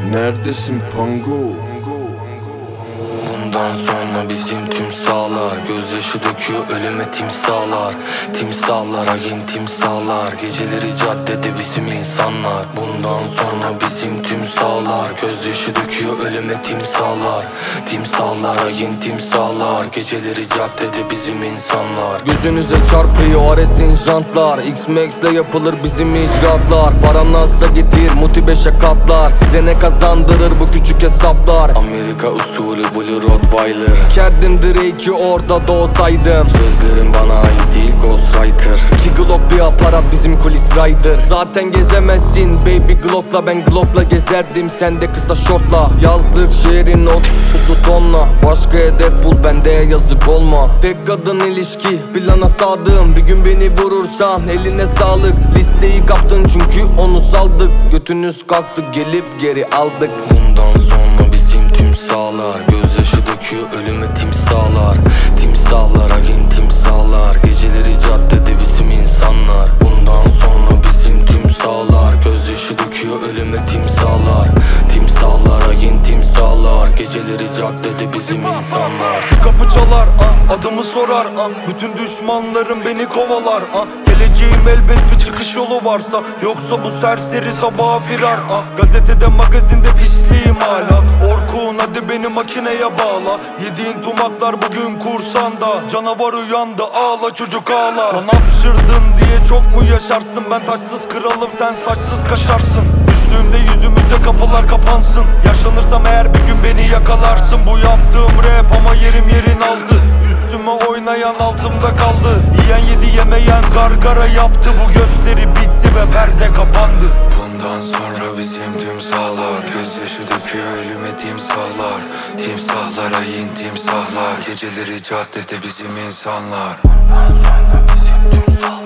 Neredesin Pango? Bundan sonra bizim timsahlar gözyaşı döküyor ölüme timsahlar. Timsahlar hain timsahlar, geceleri caddede bizim insanlar. Bundan sonra bizim timsahlar gözyaşı döküyor ölüme timsahlar. Timsahlar hain timsahlar, geceleri caddede bizim insanlar. Gözünüze çarpıyor Ares'in jantlar, X-Max'le yapılır bizim icraatlar. Param nasılsa getir motive katlar, size ne kazandırır bu küçük hesaplar. Amerika usulü Blue Rottweiler, sikerdin Drake'i orada da olsaydım. Sözlerim bana ait değil Ghostwriter. 2 Glock bir aparat bizim kulis rider. Zaten gezemezsin baby Glock'la, ben Glock'la gezerdim, sen de kısa şortla. Yazdık şehrin otuz tonla, başka hedef bul bende yazık olma. Tek kadın ilişki plana sadığım, bir gün beni vurursan eline sağlık. Listeyi kaptın çünkü onu saldık, götünüz kalktı gelip geri aldık. Bundan sonra bizim timsahlar gözyaşı döküyor ölüme timsahlar. Timsahlar hain timsahlar, geceleri caddede bizim insanlar. Bundan sonra bizim timsahlar gözyaşı döküyor ölüme timsahlar. Timsahlar hain timsahlar, geceleri caddede bizim insanlar. Bir kapı çalar, adımı sorar, bütün düşmanlarım beni kovalar. Geleceğim elbet bir çıkış yolu varsa, yoksa bu serseri sabaha firar. Gazetede magazinde pisliğim hala. Orkun hadi beni makineye bağla. Yediğin tumaklar bugün kursanda. Canavar uyandı, ağla çocuk ağla. Lan hapşırdın diye çok mu yaşarsın? Ben taçsız kralım, sen saçsız kaşarsın. Düştüğümde yüzümüze kapılar kapansın. Yaşlanırsam eğer bir gün beni yakalarsın. Bu yaptığım rap ama yerim yerin altı. Üstüme oynayan altımda kaldı. Yiyen yedi yemeyen gargara yaptı. Bu gösteri bitti ve perde kapandı. Bundan sonra bizim timsahlar gözyaşı döküyor ölüme timsahlar. Timsahlar hain timsahlar, geceleri caddede bizim insanlar. Bundan sonra bizim timsahlar